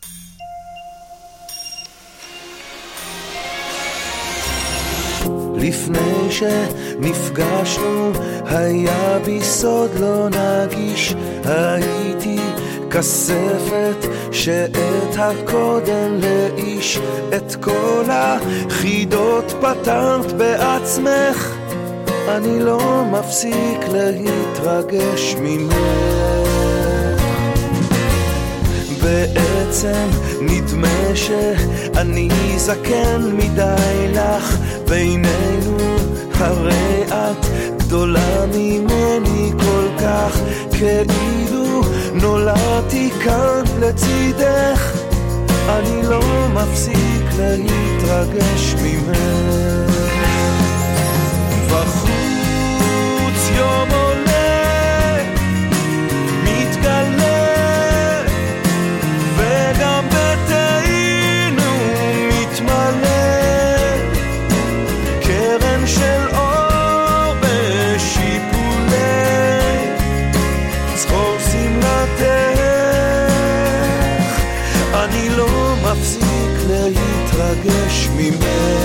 לפני שנפגשנו היה בי סוד לא נגיש, הייתי כספת שאת הקודם לאיש, את כל החידות פתרת בעצמך, אני לא מפסיק להתרגש ממך. בעצם נדמה שאני זקן מדי לך, בינינו הרי את גדולה ממני כל כך, כאילו נולדתי כאן לצידך, אני לא מפסיק להתרגש ממך. בחוץ יום עולה מתגלה, וגם ביתנו מתמלא, קרן של אור בשיפולי, זכור שמלתך, אני לא מפסיק להתרגש ממך.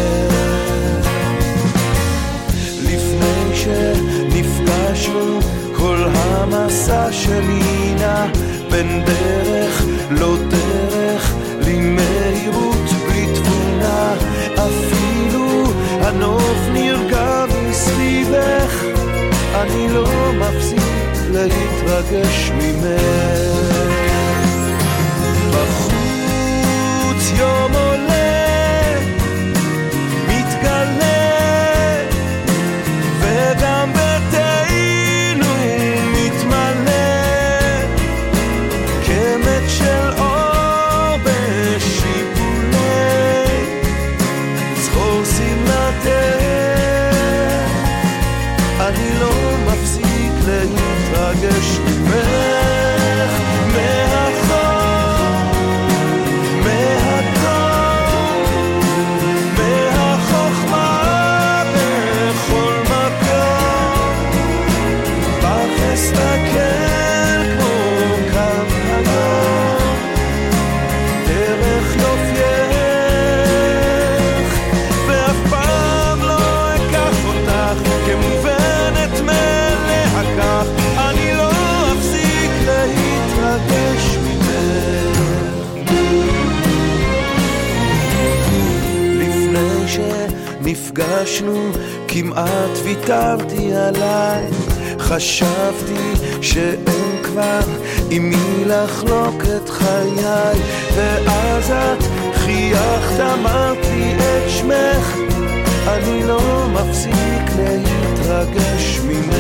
לפני שנפגשנו כל המסע שלי נע בין דרך לא דרך, לי מהירות בלי תבונה, אפילו הנוף נרגע מסביבך, אני לא מפסיק להתרגש ממך. בחוץ יום עולה מתגלה, וגם ביתנו מתמלא, קמת של אור בשיפולי, זכור שמלתך, אני לא מפסיק להתרגש ממך. נפגשנו כמעט ויתרתי עליי, חשבתי שאין כבר עם מי לחלוק את חיי, ואז את חייכת אמרתי את שמך, אני לא מפסיק להתרגש ממך.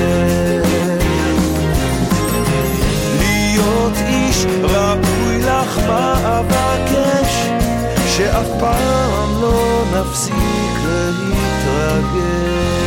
להיות איש ראוי לך מה אבקש, שאף פעם לא נפסיק להתרגש.